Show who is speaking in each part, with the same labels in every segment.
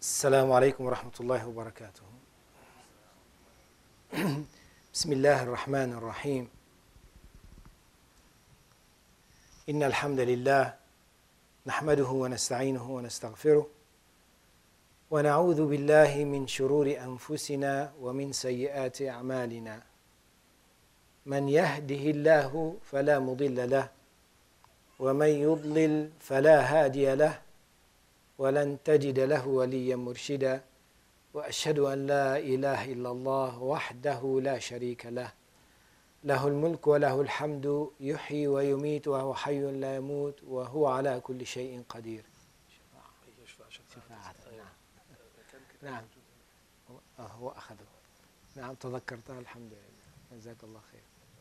Speaker 1: السلام عليكم ورحمة الله وبركاته. بسم الله الرحمن الرحيم. إن الحمد لله نحمده ونستعينه ونستغفره ونعوذ بالله من شرور أنفسنا ومن سيئات أعمالنا. من يهده الله فلا مضل له ومن يضلل فلا هادي له ولن تجد له وليا مرشدا وأشهد أن لا إله إلا الله وحده لا شريك له له الملك وله الحمد يحيي ويميت وهو حي لا يموت وهو على كل شيء قدير. شفاعة. نعم هو أخذه. نعم تذكرتها الحمد لله جزاك الله خير.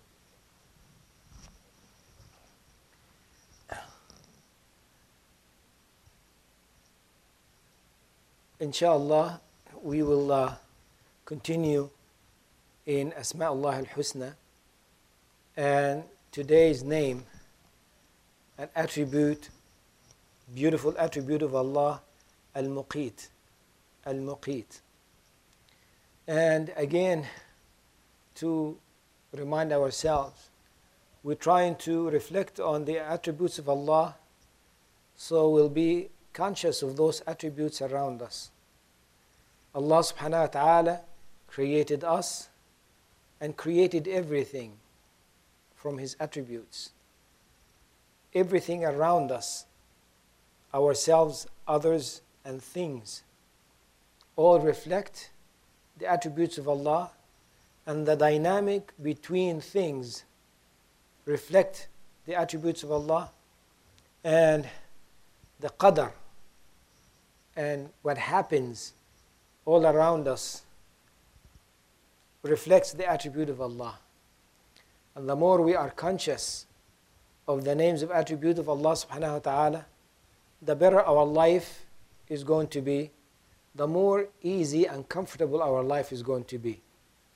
Speaker 1: Inshallah, we will continue in Asma'ullah al-Husna, and today's name, an attribute, beautiful attribute of Allah, Al-Muqit, Al-Muqit. And again, to remind ourselves, we're trying to reflect on the attributes of Allah, so we'll be conscious of those attributes around us. Allah subhanahu wa ta'ala created us and created everything from His attributes. Everything around us, ourselves, others, and things, all reflect the attributes of Allah, and the dynamic between things reflect the attributes of Allah, and the qadr and what happens all around us reflects the attribute of Allah. And the more we are conscious of the names of attribute of Allah subhanahu wa ta'ala, the better our life is going to be, the more easy and comfortable our life is going to be.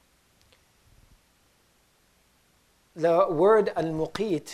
Speaker 1: The word al-muqit,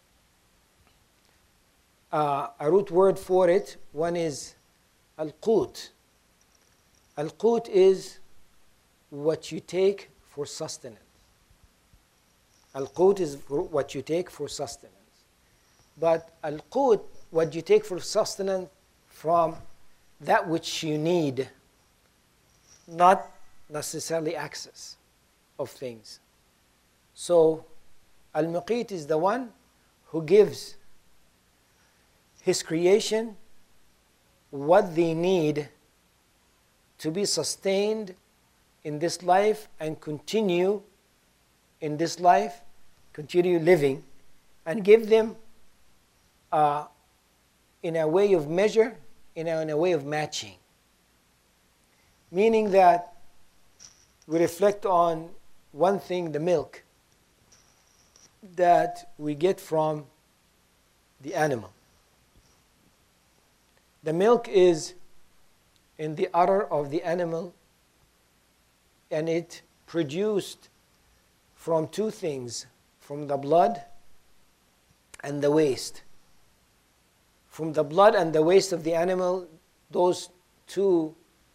Speaker 1: a root word for it, one is al-qut. Al-qut is what you take for sustenance. Al-qut is what you take for sustenance. But al-qut, what you take for sustenance from that which you need, not necessarily access of things. So al-muqit is the one who gives His creation what they need to be sustained in this life and continue in this life, continue living, and give them in a way of measure, in a way of matching. Meaning that we reflect on one thing, the milk that we get from the animal. The milk is in the udder of the animal, and it produced from two things, from the blood and the waste. From the blood and the waste of the animal, those two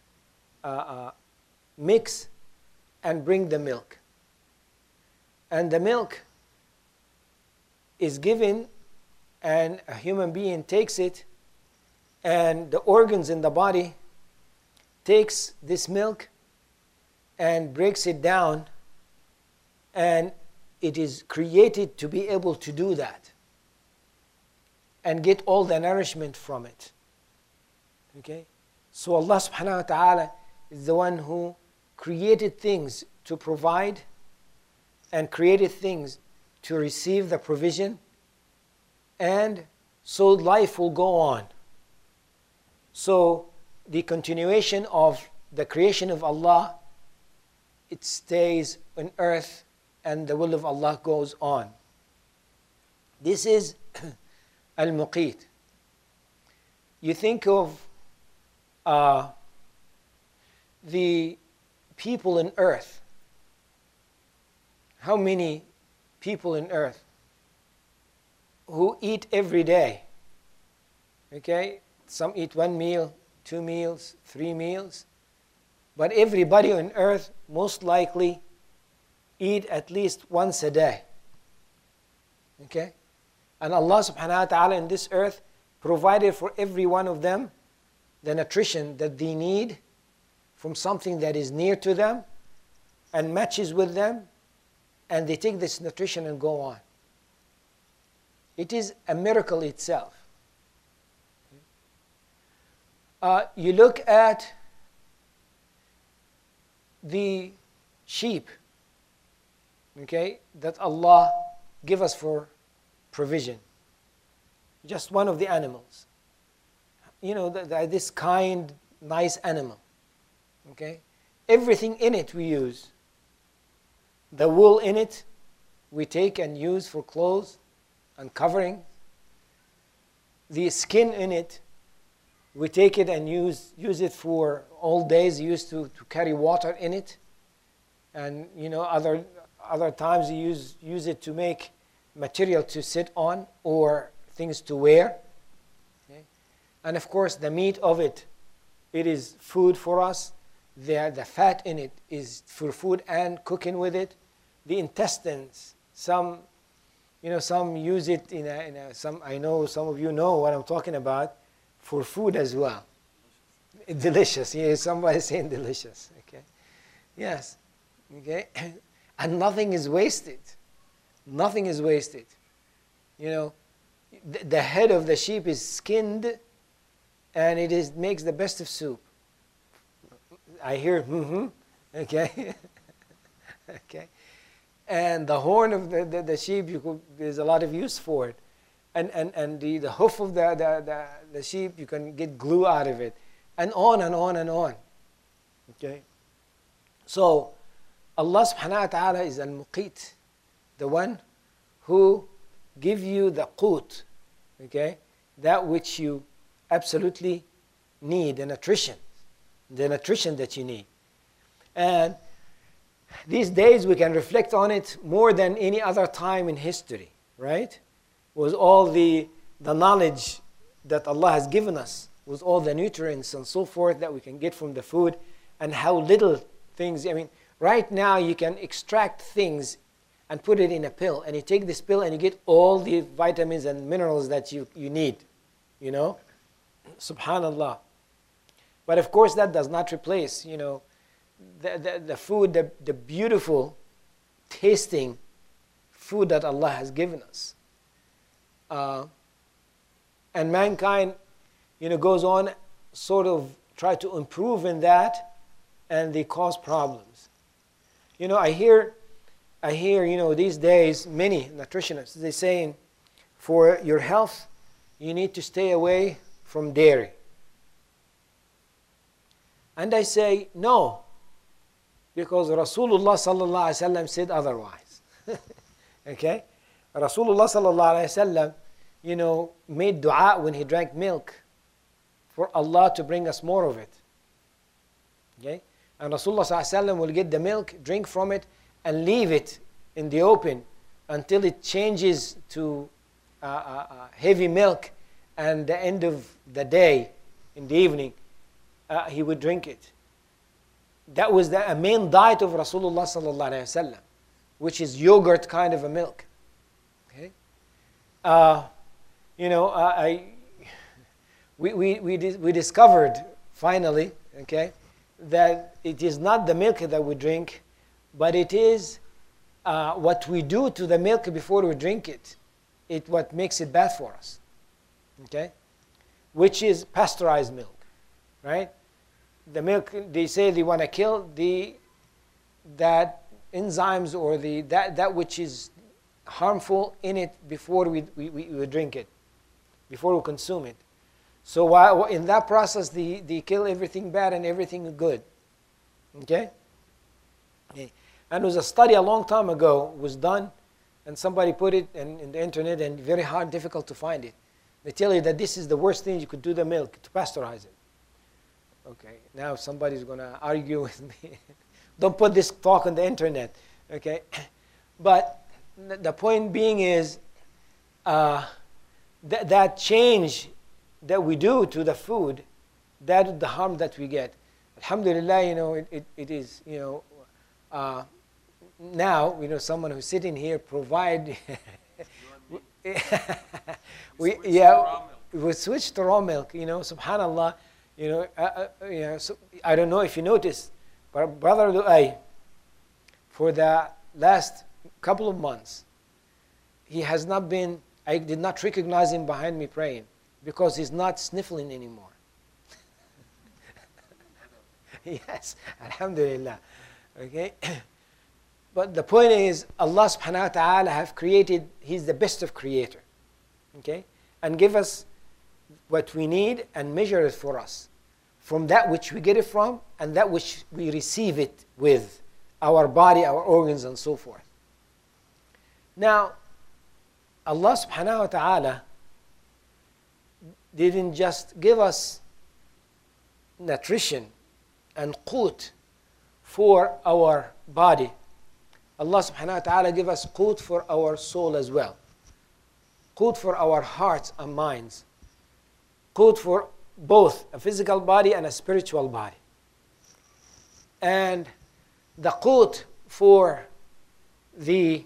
Speaker 1: mix and bring the milk. And the milk is given, and a human being takes it, and the organs in the body takes this milk and breaks it down, and it is created to be able to do that and get all the nourishment from it. Okay? So Allah subhanahu wa ta'ala is the one who created things to provide and created things to receive the provision, and so life will go on. So the continuation of the creation of Allah, it stays on earth, and the will of Allah goes on. This is al-muqit. You think of the people in earth. How many people in earth who eat every day? Okay? Some eat one meal 2 meals, 3 meals. But everybody on earth most likely eat at least once a day. Okay? And Allah subhanahu wa ta'ala in this earth provided for every one of them the nutrition that they need from something that is near to them and matches with them, and they take this nutrition and go on. It is a miracle itself. You look at the sheep, okay, that Allah give us for provision. Just one of the animals. You know, this kind, nice animal. Okay? Everything in it we use. The wool in it we take and use for clothes and covering. The skin in it, we take it and use it for old days. Used to carry water in it. And you know, other times you use it to make material to sit on or things to wear. Okay? And of course the meat of it, it is food for us. The fat in it is for food and cooking with it. The intestines, some use it I know some of you know what I'm talking about, for food as well. Delicious. Yeah, somebody saying delicious. Okay. Yes. Okay. And nothing is wasted. Nothing is wasted. You know, the head of the sheep is skinned, and it makes the best of soup. I hear okay. Okay. And the horn of the sheep, there's a lot of use for it. And the hoof of the sheep, you can get glue out of it. And on and on and on. Okay. So Allah subhanahu wa ta'ala is al-muqit, the one who give you the qut, okay, that which you absolutely need, the nutrition that you need. And these days we can reflect on it more than any other time in history, right? Was all the knowledge that Allah has given us, with all the nutrients and so forth that we can get from the food, and how little things, I mean, right now you can extract things and put it in a pill, and you take this pill and you get all the vitamins and minerals that you need, you know? Subhanallah. But of course that does not replace, you know, the food, the beautiful tasting food that Allah has given us. And mankind, you know, goes on sort of try to improve in that, and they cause problems. You know, I hear, you know, these days many nutritionists, they're saying for your health you need to stay away from dairy. And I say no, because Rasulullah sallallahu alaihi wasallam said otherwise. Okay? Rasulullah sallallahu alaihi wasallam, you know, made dua when he drank milk for Allah to bring us more of it. Okay? And Rasulullah sallallahu alaihi wasallam will get the milk, drink from it, and leave it in the open until it changes to heavy milk, and the end of the day, in the evening, he would drink it. That was the main diet of Rasulullah sallallahu alaihi wasallam, which is yogurt kind of a milk. Okay, you know, we discovered finally, okay, that it is not the milk that we drink, but it is what we do to the milk before we drink it. It what makes it bad for us. Okay, which is pasteurized milk, right? The milk, they say they want to kill that enzymes or that which is harmful in it before we drink it, before we consume it. So while in that process, they kill everything bad and everything good. Okay? And there was a study a long time ago was done, and somebody put it in the internet, and very hard, difficult to find it. They tell you that this is the worst thing you could do the milk, to pasteurize it. Okay, now somebody's going to argue with me. Don't put this talk on the internet, okay? But the point being is that change that we do to the food that is the harm that we get. Alhamdulillah, you know, it is, you know, now, you know, someone who's sitting here provide, we switched to raw milk, you know, subhanallah, you know, so I don't know if you noticed, but Brother Lu'ay, for the last couple of months, he has not been, I did not recognize him behind me praying because he's not sniffling anymore. Yes, alhamdulillah. Okay. But the point is, Allah subhanahu wa ta'ala have created, He's the best of creator. Okay? And give us what we need and measure it for us. From that which we get it from and that which we receive it with. Our body, our organs, and so forth. Now, Allah subhanahu wa ta'ala didn't just give us nutrition and qut for our body. Allah subhanahu wa ta'ala give us qut for our soul as well. Qut for our hearts and minds. Qut for both a physical body and a spiritual body. And the qut for the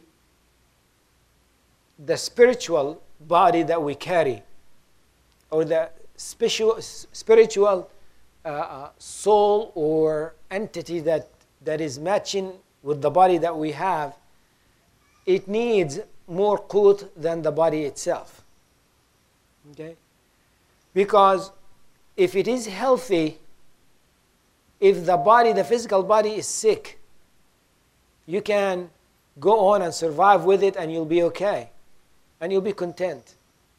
Speaker 1: spiritual body that we carry, or the spiritual soul or entity that is matching with the body that we have, it needs more qut than the body itself. Okay? Because if it is healthy, if the body, the physical body is sick, you can go on and survive with it and you'll be okay. And you'll be content.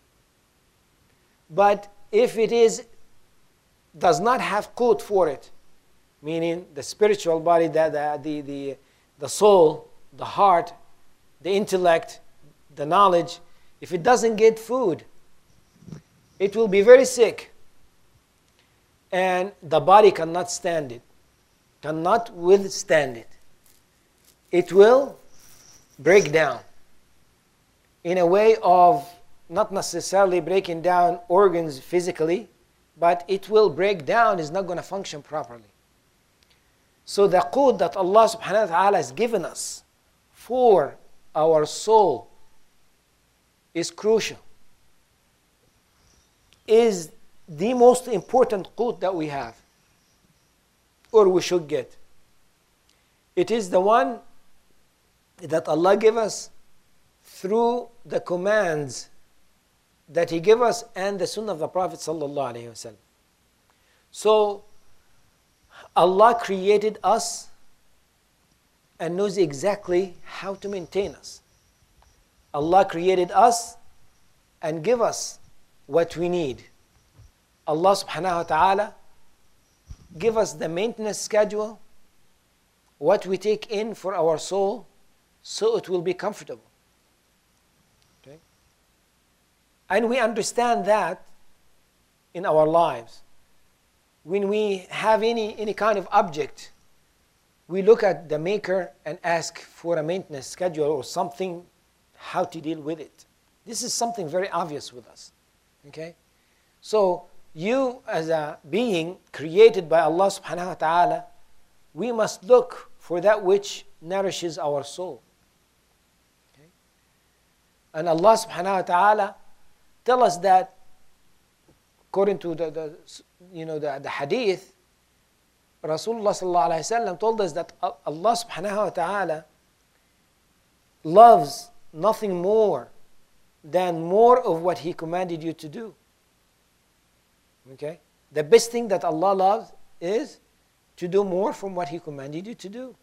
Speaker 1: But if it does not have qut for it, meaning the spiritual body, the soul, the heart, the intellect, the knowledge, if it doesn't get food, it will be very sick. And the body cannot stand it, cannot withstand it. It will break down in a way of not necessarily breaking down organs physically, but it will break down, it's not going to function properly. So the qut that Allah subhanahu wa ta'ala has given us for our soul is crucial, is the most important qut that we have, or we should get. It is the one that Allah gave us through the commands that He gave us and the sunnah of the Prophet sallallahu alaihi wasallam. So Allah created us and knows exactly how to maintain us. Allah created us and give us what we need. Allah subhanahu wa ta'ala give us the maintenance schedule, what we take in for our soul, so it will be comfortable. Okay? And we understand that in our lives. When we have any kind of object, we look at the maker and ask for a maintenance schedule or something, how to deal with it. This is something very obvious with us. Okay? So you as a being created by Allah subhanahu wa ta'ala, we must look for that which nourishes our soul. Okay? And Allah subhanahu wa ta'ala tell us that according to the hadith, Rasulullah sallallahu alayhi wa sallam told us that Allah subhanahu wa ta'ala loves nothing more than more of what He commanded you to do. Okay? The best thing that Allah loves is to do more from what He commanded you to do.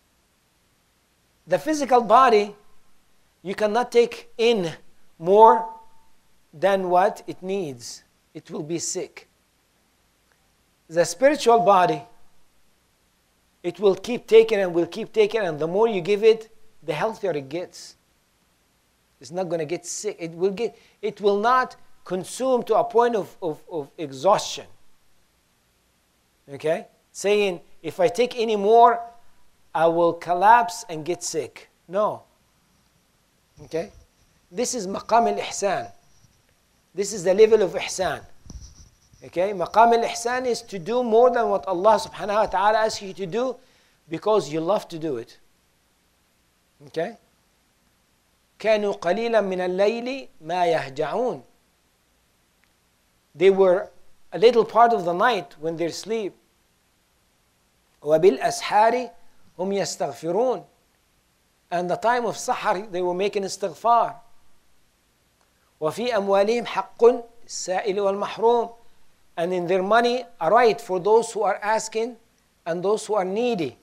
Speaker 1: The physical body, you cannot take in more than what it needs. It will be sick. The spiritual body, it will keep taking and will keep taking, and the more you give it, the healthier it gets. It's not going to get sick. It will not consume to a point of exhaustion. Okay? Saying, if I take any more, I will collapse and get sick. No. Okay? This is maqam al-ihsan. This is the level of ihsan. Okay, maqam al-ihsan is to do more than what Allah subhanahu wa ta'ala asks you to do because you love to do it. Okay? كانوا قليلا من الليل ما يهجعون. They were a little part of the night when they sleep. وبالأسحار هم يستغفرون. And the time of sahar they were making istighfar. وفي أموالهم حق السائل والمحروم. And in their money a right for those who are asking and those who are needy.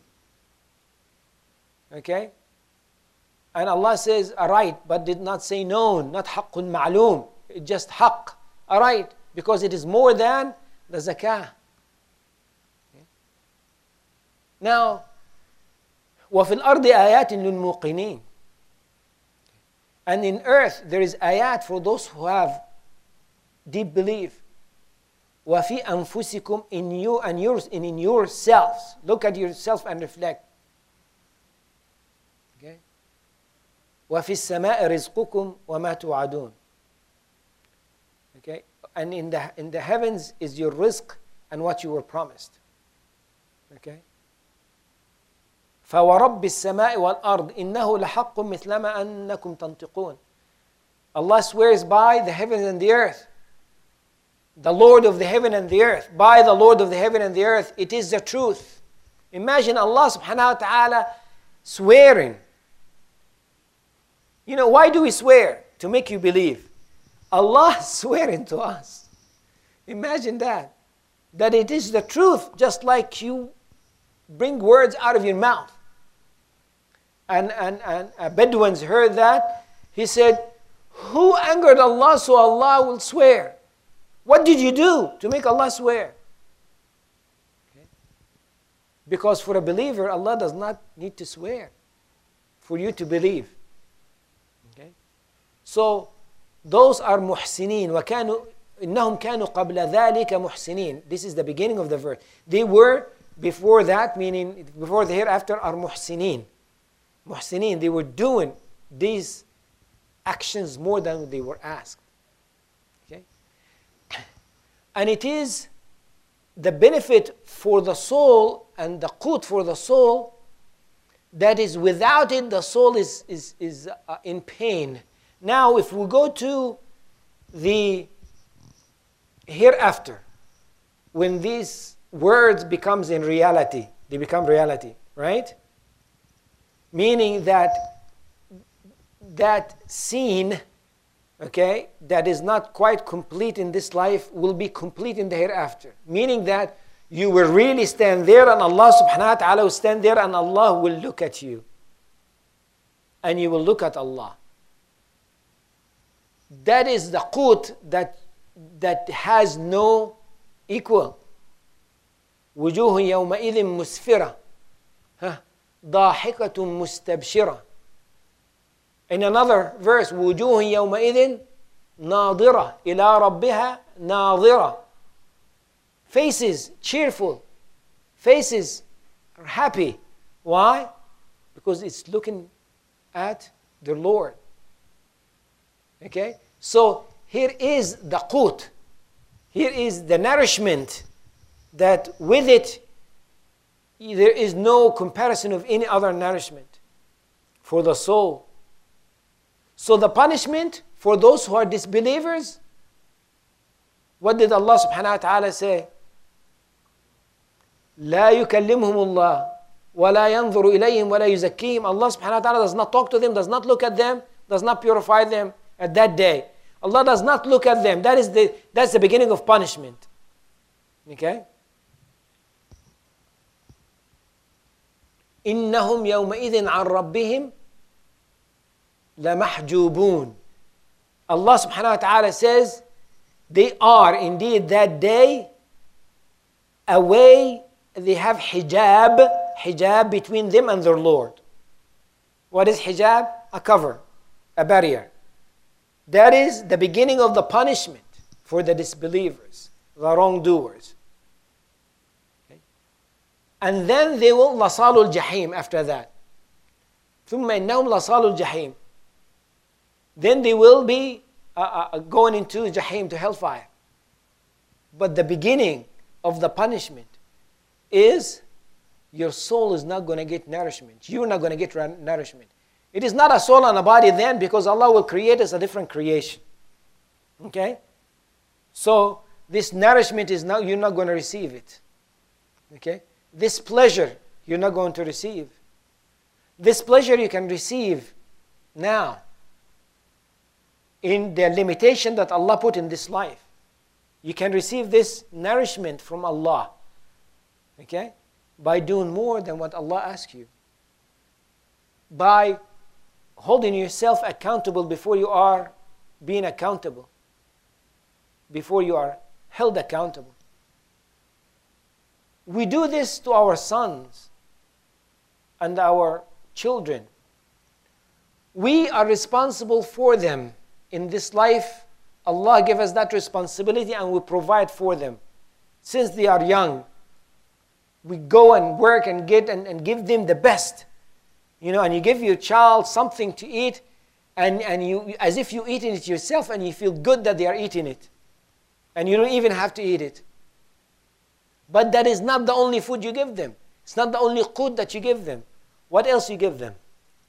Speaker 1: Okay? And Allah says a right, but did not say known, not حق معلوم. It's just حق, a right, because it is more than the zakah. Okay? Now, وفي الأرض آيات للموقنين. And in earth there is ayat for those who have deep belief. وفي أنفسكم, in you and yours, and in yourselves. Look at yourself and reflect. Okay? وفي السماء رزقكم وما توعدون. Okay? And in the heavens is your rizq and what you were promised. Okay? فورب السماء والأرض إنه لحق مثلما أنكم تنطقون. Allah swears by the heavens and the earth. The Lord of the heaven and the earth. By the Lord of the heaven and the earth, it is the truth. Imagine Allah subhanahu wa ta'ala swearing. You know, why do we swear? To make you believe. Allah swearing to us. Imagine that. That it is the truth, just like you bring words out of your mouth. And Bedouins heard that. He said, who angered Allah so Allah will swear? What did you do to make Allah swear? Okay. Because for a believer, Allah does not need to swear for you to believe. Okay. So those are muhsinin. وَكَانُوا إِنَّهُمْ كَانُوا قَبْلَ ذَلِكَ muhsinin. This is the beginning of the verse. They were before that, meaning before the hereafter, are muhsinin. Muhsinin, they were doing these actions more than they were asked. Okay? And it is the benefit for the soul and the qut for the soul that is without it, the soul is in pain. Now, if we go to the hereafter, when these words becomes in reality, they become reality, right? Meaning that scene, okay, that is not quite complete in this life will be complete in the hereafter. Meaning that you will really stand there and Allah subhanahu wa ta'ala will stand there and Allah will look at you. And you will look at Allah. That is the qut that has no equal. وجوه يومئذ مسفرة ضاحكة مستبشرة. In another verse, وجوه يومئذ ناظرة إلى ربها ناظرة. Faces cheerful, faces are happy. Why? Because it's looking at their Lord. Okay? So here is the qut. Here is the nourishment that with it there is no comparison of any other nourishment for the soul. So the punishment for those who are disbelievers, what did Allah subhanahu wa ta'ala say? لا يكلمهم الله ولا ينظر إليهم ولا يزكيهم. Allah subhanahu wa ta'ala does not talk to them, does not look at them, does not purify them at that day. Allah does not look at them. That's the beginning of punishment. Okay? إنهم يومئذ عن ربهم لمحجوبون. Allah subhanahu wa ta'ala says they are indeed that day away, they have hijab between them and their Lord. What is hijab? A cover, a barrier. That is the beginning of the punishment for the disbelievers, the wrongdoers. Okay? And then they will lasalul jahim after that. ثم إنهم lasalul jahim. Then they will be going into Jahim, to hellfire. But the beginning of the punishment is your soul is not going to get nourishment. You're not going to get nourishment. It is not a soul and a body then, because Allah will create us a different creation. Okay? So this nourishment is not, you're not going to receive it. Okay? This pleasure, you're not going to receive. This pleasure you can receive now in the limitation that Allah put in this life. You can receive this nourishment from Allah. Okay? By doing more than what Allah asks you. By holding yourself accountable before you are being accountable. Before you are held accountable. We do this to our sons and our children. We are responsible for them. In this life, Allah gave us that responsibility and we provide for them. Since they are young, we go and work and get and give them the best. You know, and you give your child something to eat, and you, as if you're eating it yourself, and you feel good that they are eating it. And you don't even have to eat it. But that is not the only food you give them. It's not the only qut that you give them. What else you give them?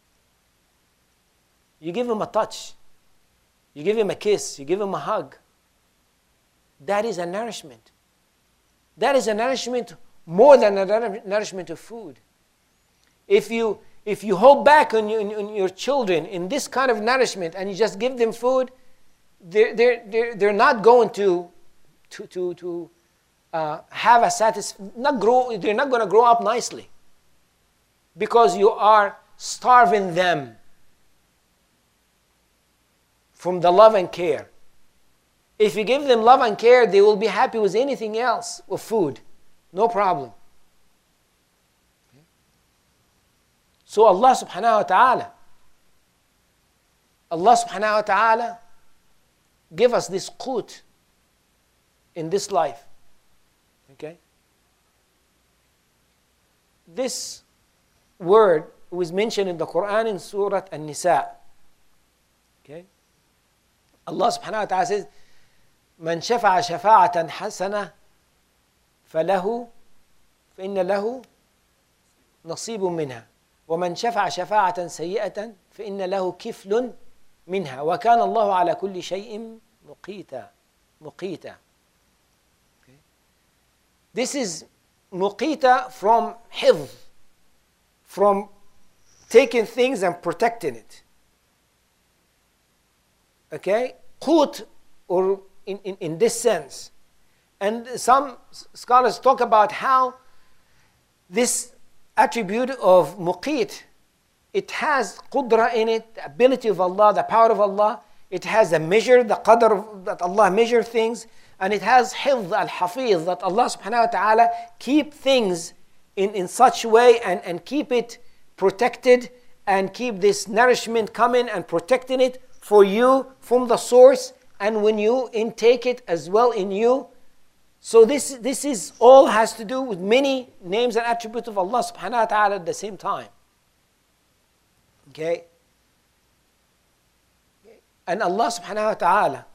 Speaker 1: You give them a touch. You give them a kiss. You give them a hug. That is a nourishment. That is a nourishment more than a nourishment of food. If you hold back on your children in this kind of nourishment and you just give them food, they're not going to have a they're not going to grow up nicely, because you are starving them from the love and care. If you give them love and care, they will be happy with anything else, with food. No problem. So Allah subhanahu wa ta'ala give us this qut in this life. Okay? This word was mentioned in the Quran in Surah An-Nisa. Okay? Allah subhanahu wa ta'ala says, من شفع شفاعة حسنة فإن له نصيب منها ومن شفع شفاعة سيئة فإن له كفل منها وكان الله على كل شيء مقيتا. Okay. This is muqita from hifz, from taking things and protecting it. Okay? Qut, or in this sense. And some scholars talk about how this attribute of muqit, it has qudra in it, the ability of Allah, the power of Allah. It has a measure, the qadr that Allah measures things. And it has hifz, al-hafiz, that Allah subhanahu wa ta'ala keep things in such way and keep it protected and keep this nourishment coming and protecting it for you from the source, and when you intake it as well in you. So this is all has to do with many names and attributes of Allah subhanahu wa ta'ala at the same time. Okay? And Allah subhanahu wa ta'ala,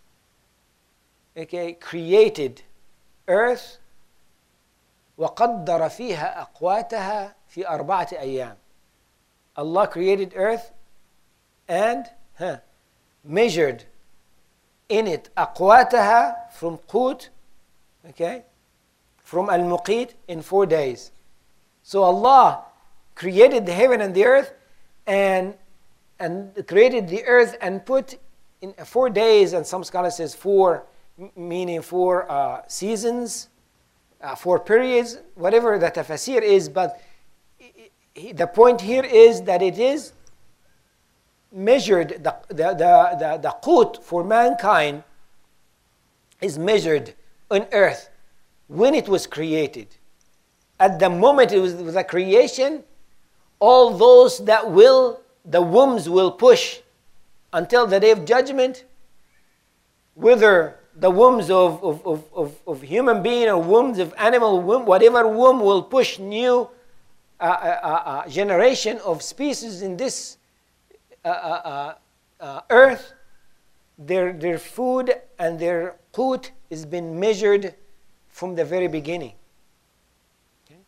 Speaker 1: okay, created earth وَقَدَّرَ فِيهَا أَقْوَاتَهَا فِي أَرْبَعَةِ أَيَّامٍ. Allah created earth and measured in it أَقْوَاتَهَا from qut, okay, from al-muqit, in 4 days. So Allah created the heaven and the earth and created the earth and put in 4 days, and some scholars says 4 meaning 4 seasons, 4 periods, whatever the tafsir is, but the point here is that it is measured, the qut for mankind is measured on earth when it was created. At the moment it was the creation, all those that will, the wombs will push until the day of judgment, whether the wombs of human being or wombs of animal, whatever womb will push new generation of species in this earth, their food and their qut has been measured from the very beginning. Okay?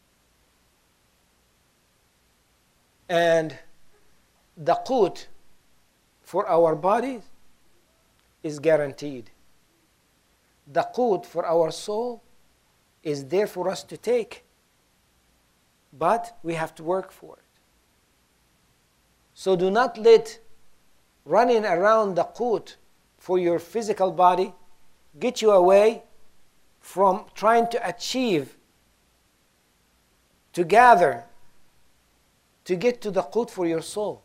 Speaker 1: And the qut for our bodies is guaranteed. The qut for our soul is there for us to take, but we have to work for it. So do not let running around the qut for your physical body get you away from trying to achieve, to gather, to get to the qut for your soul.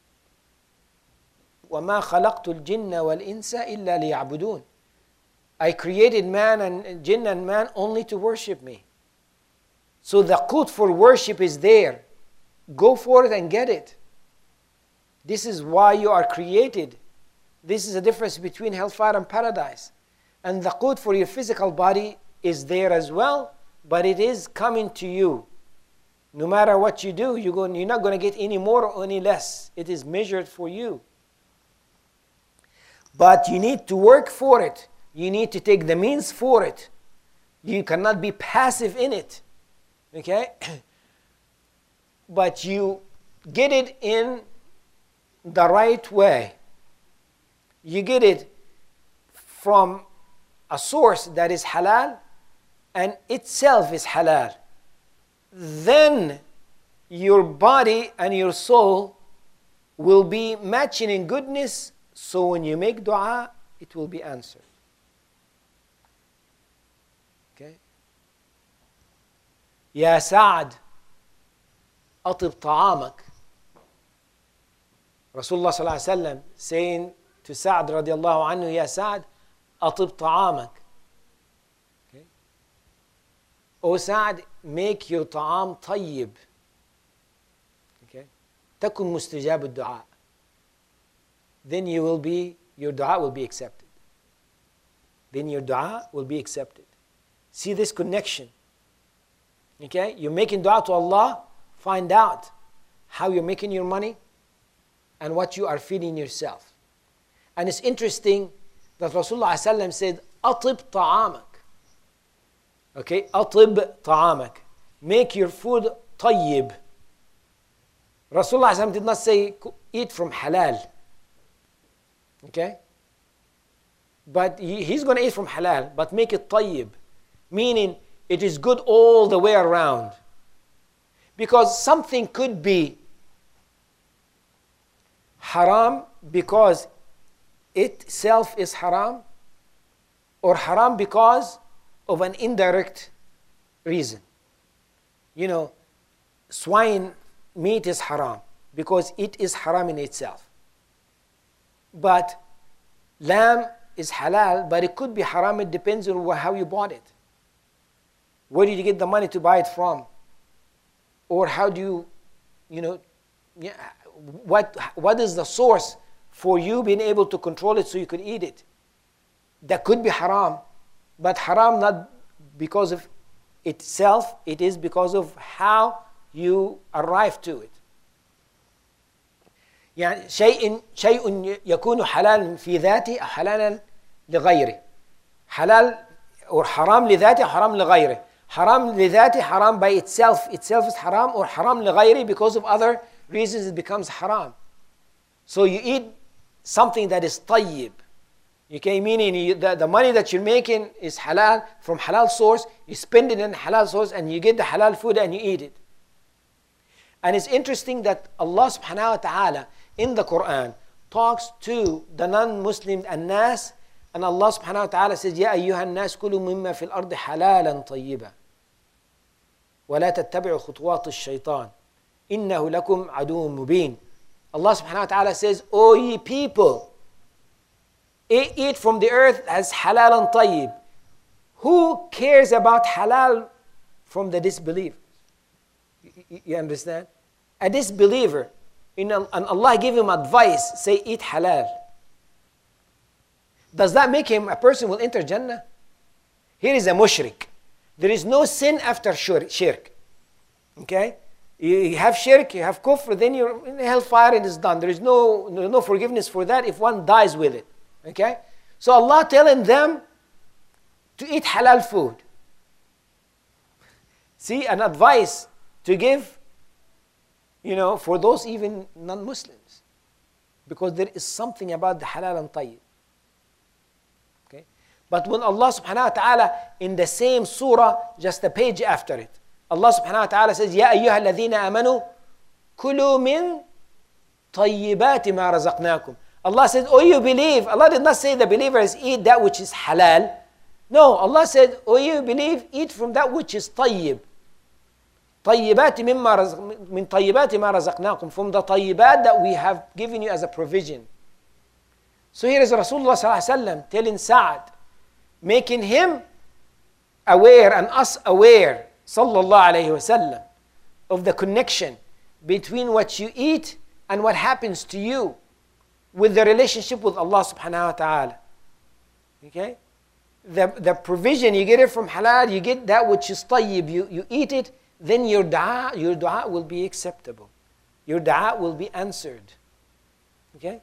Speaker 1: وَمَا خَلَقْتُ الْجِنَّ وَالْإِنسَ إِلَّا لِيَعْبُدُونَ. I created man and jinn and man only to worship me. So the qut for worship is there. Go for it and get it. This is why you are created. This is the difference between hellfire and paradise. And the qut for your physical body is there as well, but it is coming to you. No matter what you do, you're not going to get any more or any less. It is measured for you. But you need to work for it. You need to take the means for it. You cannot be passive in it. Okay? But you get it in the right way. You get it from a source that is halal and itself is halal. Then your body and your soul will be matching in goodness, so when you make dua, it will be answered. Okay? يا سعد أطب طعامك. Rasulullah sallallahu alaihi wasallam saying to Sa'd radiallahu anhu, Ya Sa'd, أطب طعامك. Okay? O Sa'd, make your طعام طيب. Okay? تكن مستجاب الدعاء. Then your dua will be accepted. Then your dua will be accepted. See this connection. Okay? You're making dua to Allah, find out how you're making your money and what you are feeding yourself. And it's interesting that Rasulullah ﷺ said, أطب طعامك. Okay? أطب طعامك. Make your food طيب. Rasulullah ﷺ did not say, eat from halal. Okay? But he's going to eat from halal, but make it طيب. Meaning, it is good all the way around. Because something could be haram because itself is haram, or haram because of an indirect reason. You know, swine meat is haram because it is haram in itself. But lamb is halal, but it could be haram. It depends on how you bought it. Where did you get the money to buy it from? Or how do what is the source for you being able to control it so you could eat it? That could be haram, but haram not because of itself, it is because of how you arrive to it. يعني شيء يكون حلال في ذاته أو حلالا لغيره. حلال or حرام لذاته حرام لغيره. حرام لذاته حرام by itself is haram, or حرام لغيره because of other reasons it becomes haram. So you eat something that is طيب. Okay, meaning the money that you're making is halal, from halal source, you spend it in halal source and you get the halal food and you eat it. And it's interesting that Allah subhanahu wa ta'ala in the Quran talks to the non-Muslim الناس, and Allah subhanahu wa ta'ala says, يا أيها الناس كلوا مما في الأرض حلالا طيبا ولا تتبعوا خطوات الشيطان إنه لكم عدو مبين. Allah subhanahu wa ta'ala says, O ye people, eat from the earth as halal and tayyib. Who cares about halal from the disbelievers? You understand? A disbeliever, and Allah give him advice, say eat halal. Does that make him a person who will enter Jannah? Here is a mushrik. There is no sin after shirk. Okay? You have shirk, you have kufr, then you're in hellfire and it's done. There is no forgiveness for that if one dies with it. Okay? So Allah telling them, to eat halal food. See, an advice to give, for those even non-Muslims. Because there is something about the halal and tayyib. Okay? But when Allah subhanahu wa ta'ala, in the same surah, just a page after it, Allah subhanahu wa ta'ala says, Ya ayyuha alladhina amanu, kulu min tayyibati ma razaqnakum. Allah said, oh, you believe. Allah did not say the believers eat that which is halal. No, Allah said, oh, you believe, eat from that which is tayyib. طيبات من طيبات ما رزقناكم, from the طيبات that we have given you as a provision. So here is Rasulullah sallallahu alaihi wasallam telling Sa'ad, making him aware and us aware, sallallahu alaihi wasallam, of the connection between what you eat and what happens to you with the relationship with Allah subhanahu wa ta'ala. Okay? The provision, you get it from halal, you get that which is tayyib, you eat it, then your dua will be acceptable. Your dua will be answered. Okay?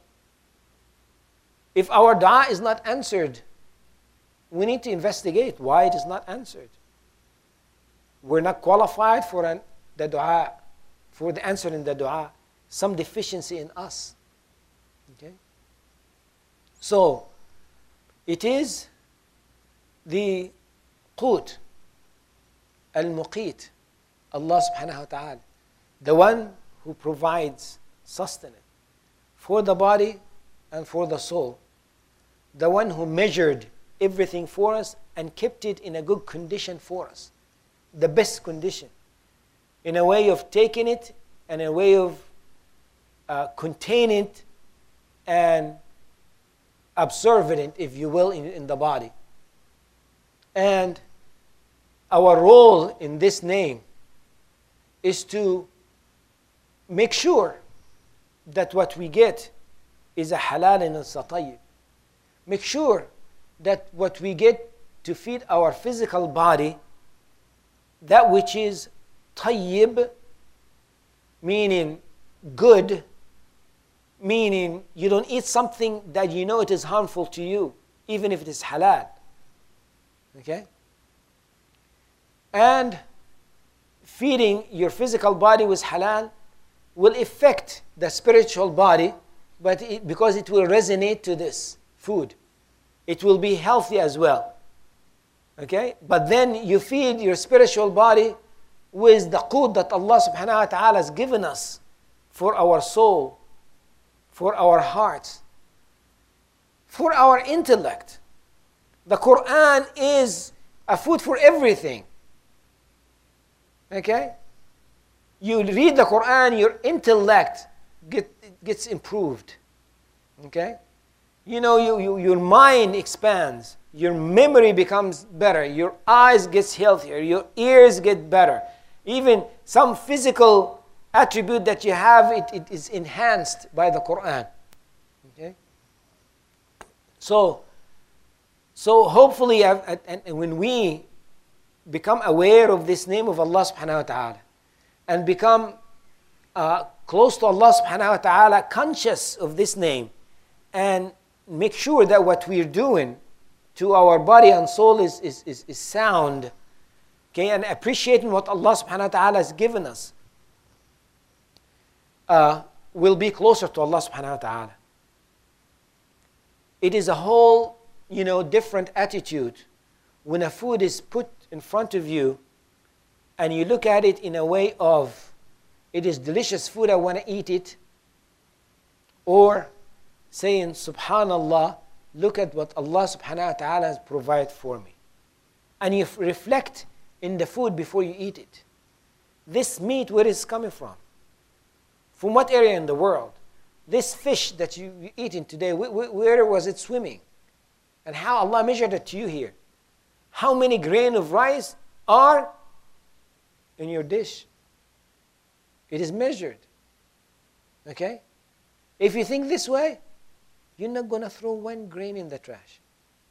Speaker 1: If our dua is not answered, we need to investigate why it is not answered. We're not qualified for the dua, for the answer in the dua. Some deficiency in us. Okay? So, it is the qut, al-muqit, Allah subhanahu wa ta'ala, the one who provides sustenance for the body and for the soul, the one who measured everything for us and kept it in a good condition for us, the best condition, in a way of taking it and a way of containing it and observing it, if you will, in the body. And our role in this name is to make sure that what we get is a halal and a tayyib. Make sure that what we get to feed our physical body, that which is tayyib, meaning good, meaning you don't eat something that you know it is harmful to you, even if it is halal. Okay? And feeding your physical body with halal will affect the spiritual body, but because it will resonate to this food. It will be healthy as well. Okay? But then you feed your spiritual body with the qut that Allah subhanahu wa ta'ala has given us for our soul, for our hearts, for our intellect. The Quran is a food for everything. Okay? You read the Quran, your intellect gets improved. Okay? Your mind expands. Your memory becomes better. Your eyes gets healthier. Your ears get better. Even some physical attribute that you have, it is enhanced by the Quran. Okay? So hopefully, and when we become aware of this name of Allah subhanahu wa ta'ala and become close to Allah subhanahu wa ta'ala, conscious of this name, and make sure that what we're doing to our body and soul is sound, okay, and appreciating what Allah subhanahu wa ta'ala has given us, will be closer to Allah subhanahu wa ta'ala. It is a whole, different attitude when a food is put in front of you and you look at it in a way of, it is delicious food, I want to eat it, or saying, Subhanallah, look at what Allah subhanahu wa ta'ala has provided for me. And you reflect in the food before you eat it. This meat, where is it coming from? From what area in the world? This fish that you're eating today, where was it swimming? And how Allah measured it to you here? How many grains of rice are in your dish? It is measured. Okay? If you think this way, you're not going to throw one grain in the trash.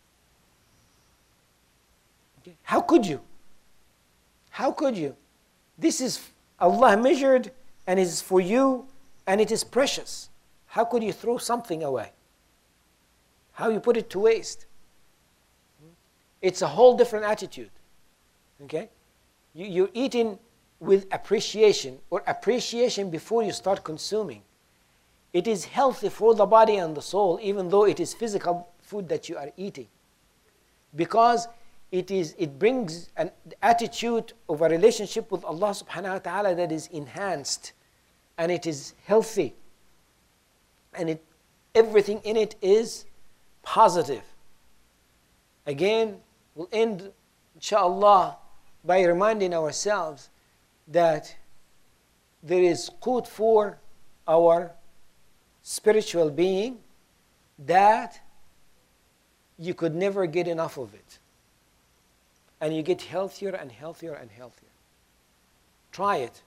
Speaker 1: Okay? How could you? How could you? This is Allah measured, and it is for you, and it is precious. How could you throw something away? How you put it to waste? It's a whole different attitude. Okay? You're eating with appreciation, or appreciation before you start consuming. It is healthy for the body and the soul, even though it is physical food that you are eating. Because it brings an attitude of a relationship with Allah subhanahu wa ta'ala that is enhanced, and it is healthy, and everything in it is positive. Again, we'll end, inshallah, by reminding ourselves that there is qut for our spiritual being that you could never get enough of it. And you get healthier and healthier and healthier. Try it.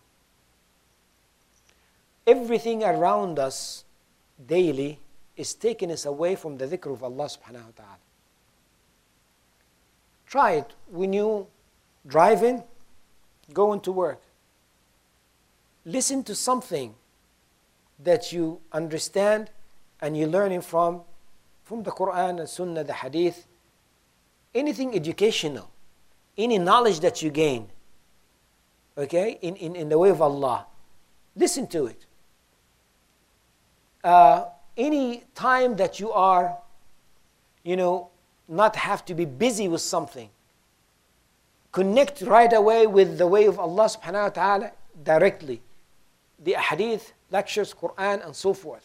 Speaker 1: Everything around us daily is taking us away from the dhikr of Allah subhanahu wa ta'ala. Try it when you driving, going to work. Listen to something that you understand and you're learning from the Quran and Sunnah, the Hadith, anything educational, any knowledge that you gain, okay, in the way of Allah. Listen to it. Any time that you are, not have to be busy with something, connect right away with the way of Allah subhanahu wa ta'ala directly. The hadith, lectures, Quran, and so forth.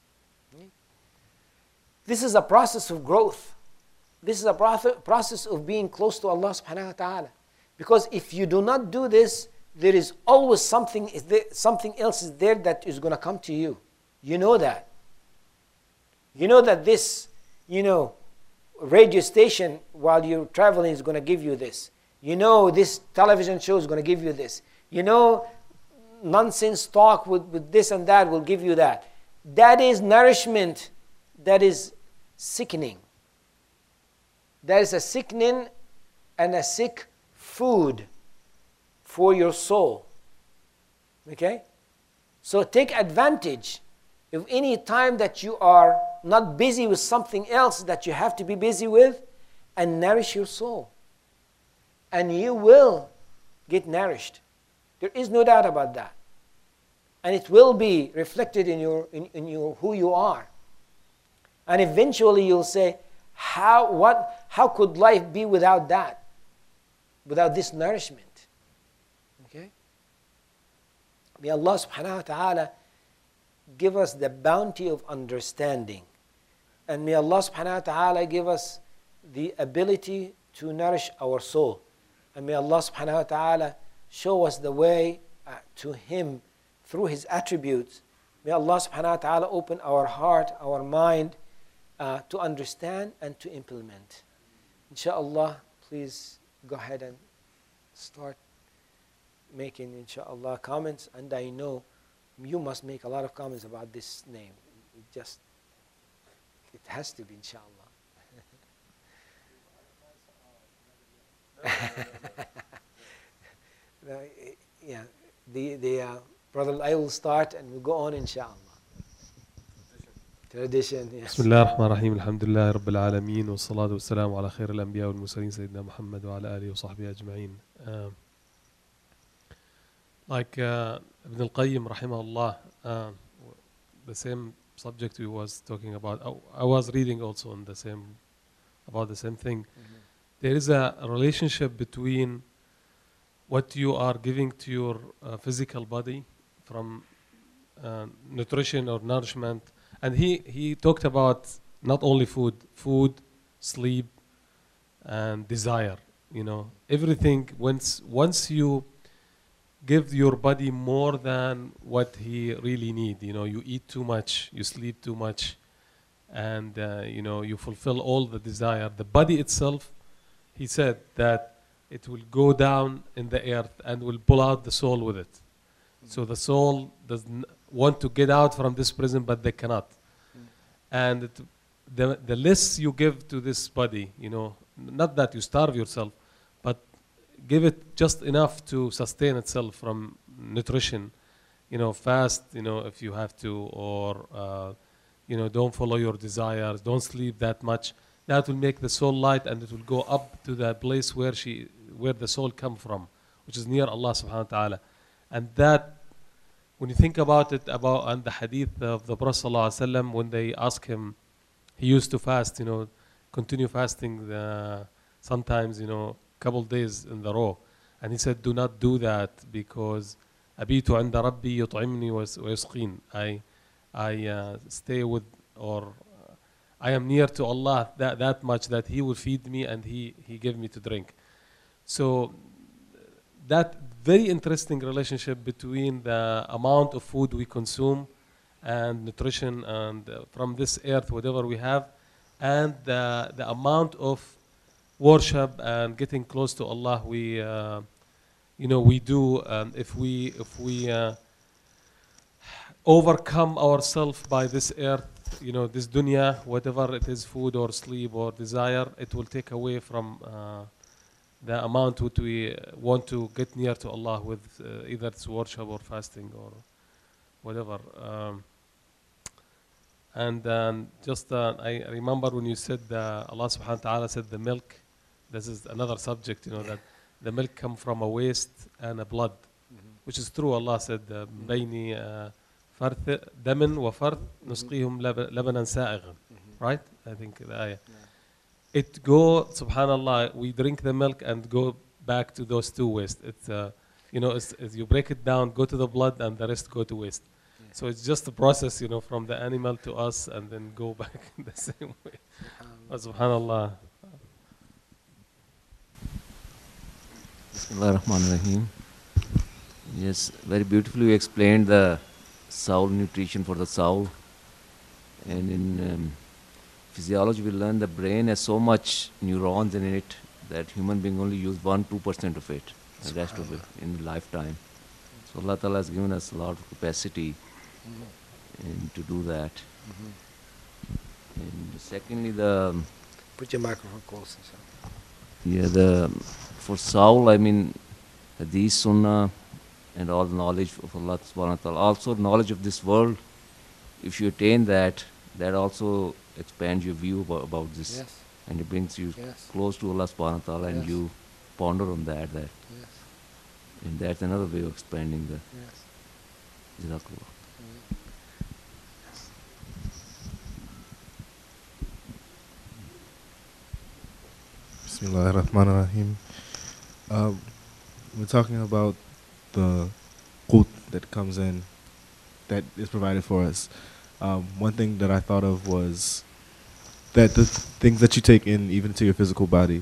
Speaker 1: This is a process of growth. This is a process of being close to Allah subhanahu wa ta'ala. Because if you do not do this, there is always something else is there that is going to come to you. You know that. You know that this, radio station while you're traveling is going to give you this. You know this television show is going to give you this. You know nonsense talk with this and that will give you that. That is nourishment that is sickening. That is a sickening and a sick food for your soul. Okay? So take advantage of any time that you are not busy with something else that you have to be busy with, and nourish your soul. And you will get nourished. There is no doubt about that. And it will be reflected in your who you are. And eventually you'll say, how could life be without that? Without this nourishment? Okay? May Allah subhanahu wa ta'ala give us the bounty of understanding. And may Allah subhanahu wa ta'ala give us the ability to nourish our soul. And may Allah subhanahu wa ta'ala show us the way to Him through His attributes. May Allah subhanahu wa ta'ala open our heart, our mind, to understand and to implement. Inshallah, please go ahead and start making, inshallah, comments. And I know you must make a lot of comments about this name. It has to be, inshallah. Brother, I will start and we'll go on, inshallah. Tradition, yes.
Speaker 2: بسم الله الرحمن الرحيم الحمد لله رب العالمين والصلاة والسلام على خير الأنبياء والمرسلين سيدنا محمد وعلى آله وصحبه أجمعين. Like Ibn al-Qayyim rahimahullah, the same subject we was talking about, I was reading also on about the same thing. Mm-hmm. There is a relationship between what you are giving to your physical body from nutrition or nourishment. And he talked about not only food, sleep, and desire. Everything. Once you give your body more than what he really need, you eat too much, you sleep too much, and you fulfill all the desire. The body itself, he said that it will go down in the earth and will pull out the soul with it. So the soul doesn't want to get out from this prison, but they cannot. And the less you give to this body, not that you starve yourself, but give it just enough to sustain itself from nutrition. Fast, if you have to, or don't follow your desires, don't sleep that much. that will make the soul light, and it will go up to the place where the soul come from, which is near Allah subhanahu wa ta'ala. And that, when you think about it, about and the hadith of the Prophet sallallahu alaihi wasallam, when they ask him, he used to fast, continue fasting sometimes, couple days in the row. And he said, do not do that, because أبيت عند ربي يطعمني ويسقين. I stay with, or I am near to Allah that much that He will feed me and He gave me to drink. So that very interesting relationship between the amount of food we consume and nutrition and from this earth, whatever we have, and the amount of worship and getting close to Allah we do, if we overcome ourselves by this earth, this dunya, whatever it is, food or sleep or desire, it will take away from the amount which we want to get near to Allah with, either it's worship or fasting or whatever. And just I remember when you said Allah subhanahu wa ta'ala said the milk, this is another subject, that the milk come from a waste and a blood, which is true. Allah said بيني فرث دم وفرث نسقيهم لبنا سائغا, right? I think the ayah. It go, subhanallah, we drink the milk and go back to those two waste. It's it's you break it down, go to the blood, and the rest go to waste. So it's just a process, from the animal to us, and then go back in the same way. Subhanallah.
Speaker 3: Bismillah ar-Rahman ar-Rahim. Yes, very beautifully you explained the soul nutrition for the soul. And in physiology we learn the brain has so much neurons in it that human being only use 1-2% of it, the rest of it in lifetime. So Allah Ta'ala has given us a lot of capacity to do that. And secondly,
Speaker 1: Put your microphone closer.
Speaker 3: For soul, I mean, Hadith, Sunnah, and all the knowledge of Allah subhanahu wa ta'ala. Also knowledge of this world, if you attain that also expands your view about this.
Speaker 1: Yes.
Speaker 3: And it brings you
Speaker 1: Yes.
Speaker 3: close to Allah subhanahu wa ta'ala, and
Speaker 1: Yes.
Speaker 3: you ponder on that.
Speaker 1: Yes.
Speaker 3: And that's another way of expanding the
Speaker 1: Yes.
Speaker 3: Jazakallah.
Speaker 4: Bismillah ar-Rahman ar-Rahim. We're talking about the qut that comes in, that is provided for us. One thing that I thought of was that the things that you take in, even to your physical body,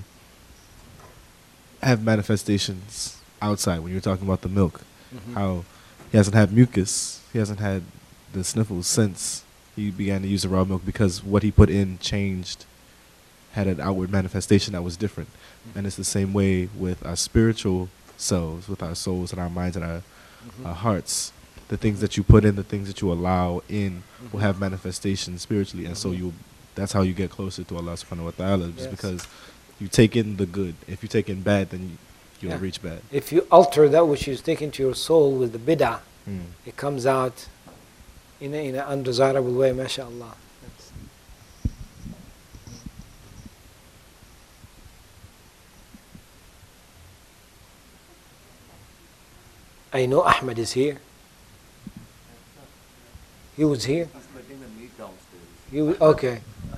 Speaker 4: have manifestations outside. When you're talking about the milk, how he hasn't had mucus, he hasn't had the sniffles since he began to use the raw milk, because what he put in changed, had an outward manifestation that was different. And it's the same way with our spiritual selves, with our souls and our minds and our hearts. The things that you put in, the things that you allow in, will have manifestations spiritually, and so that's how you get closer to Allah subhanahu wa ta'ala, just because you take in the good. If you take in bad, then you'll reach bad.
Speaker 1: If you alter that which is taken to your soul with the bid'ah, it comes out in an undesirable way, mashallah. I know Ahmed is here. He was here. He was, okay.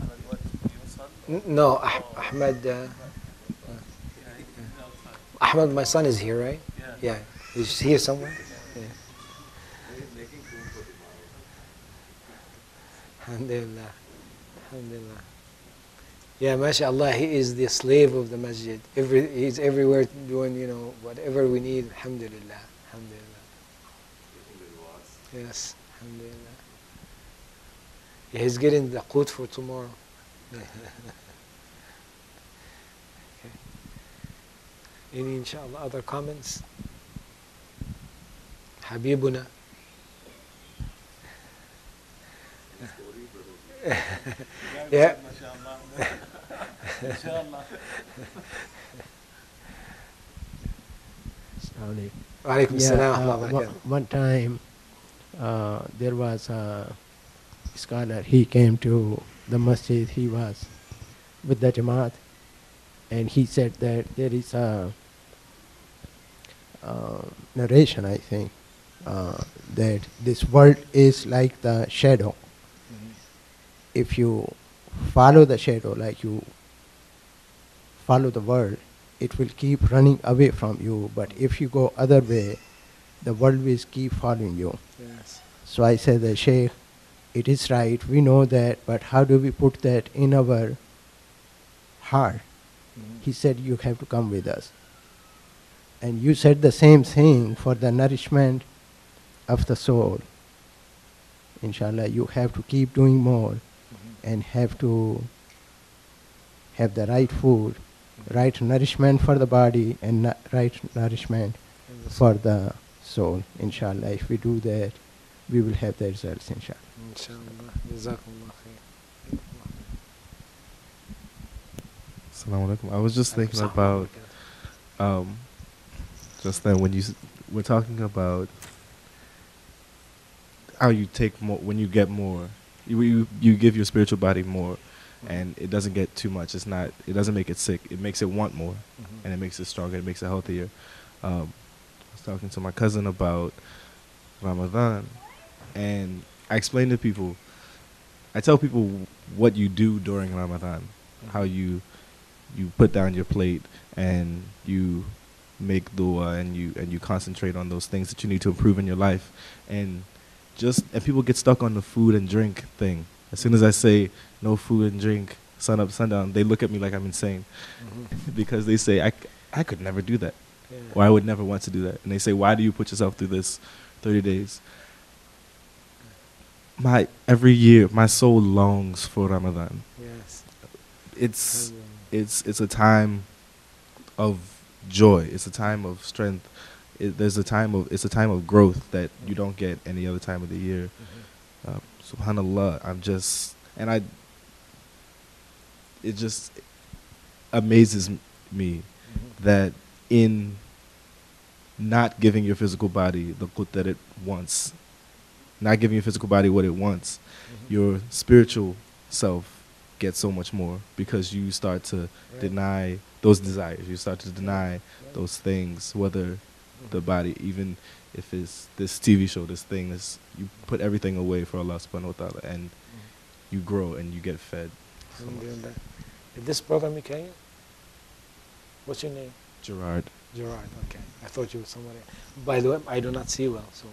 Speaker 1: No, Ahmed. Ahmed, my son is here, right? Yeah. He's here somewhere. Yeah. Alhamdulillah. Alhamdulillah. Yeah, mashallah, he is the slave of the masjid. He's everywhere doing, whatever we need. Alhamdulillah. Alhamdulillah. Yes, alhamdulillah. Yeah, he's getting the qut for tomorrow. Okay. Any, inshallah, other comments? Habibuna. Yeah. Walaikum salam wa rahmatullah.
Speaker 5: One time there was a scholar, he came to the masjid, he was with the Jamaat, and he said that there is a narration, I think, that this world is like the shadow. If you follow the shadow, like you follow the world, it will keep running away from you. But if you go other way, the world will keep following you.
Speaker 1: Yes.
Speaker 5: So I said, the Sheikh, it is right, we know that, but how do we put that in our heart? He said, you have to come with us. And you said the same thing for the nourishment of the soul. Inshallah, you have to keep doing more and have to have the right food, right nourishment for the body and right nourishment for the soul. Inshallah, if we do that, we will have the results, inshallah.
Speaker 1: Inshallah. Jazakumullah khair.
Speaker 4: Assalamu alaikum. I was just thinking about just then when you were talking about how you take more when you get more, you give your spiritual body more, and it doesn't get too much. It doesn't make it sick. It makes it want more, and it makes it stronger. It makes it healthier. I was talking to my cousin about Ramadan, and I explain to people. I tell people what you do during Ramadan, how you put down your plate and you make dua and you concentrate on those things that you need to improve in your life, and people get stuck on the food and drink thing. As soon as I say no food and drink, sun up, sundown, they look at me like I'm insane because they say I could never do that, or I would never want to do that. And they say, why do you put yourself through this 30 days? Every year, my soul longs for Ramadan.
Speaker 1: Yes.
Speaker 4: It's a time of joy. It's a time of strength. It's a time of growth that you don't get any other time of the year. Subhanallah, it just amazes me that in not giving your physical body the qut that it wants, not giving your physical body what it wants, your spiritual self gets so much more, because you start to deny those desires. You start to deny those things, whether the body, even if it's this TV show, this thing, you put everything away for Allah subhanahu wa ta'ala, and you grow and you get fed.
Speaker 1: Alhamdulillah. Is this brother Mikhail? What's your name?
Speaker 4: Gerard.
Speaker 1: Gerard, okay. I thought you were somebody. By the way, I do not see well, so.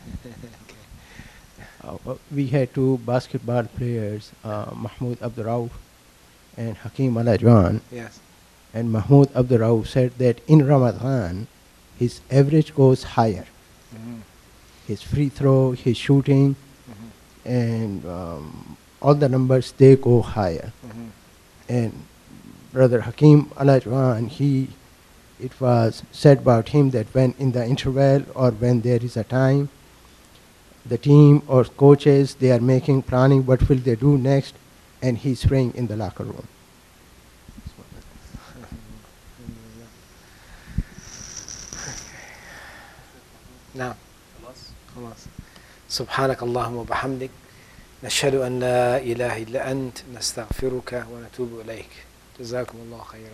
Speaker 1: Okay.
Speaker 5: We had two basketball players, Mahmoud Abdul Rauf and Hakeem Olajuwon.
Speaker 1: Yes.
Speaker 5: And Mahmoud Abdul Rauf said that in Ramadan, his average goes higher. His free throw, his shooting, and all the numbers, they go higher. And Brother Hakeem Olajuwon, it was said about him that when in the interval or when there is a time, the team or coaches, they are planning what will they do next, and he's praying in the locker room.
Speaker 1: نعم خلاص سبحانك اللهم وبحمدك نشهد أن لا إله إلا أنت نستغفرك ونتوب إليك جزاكم الله خيرا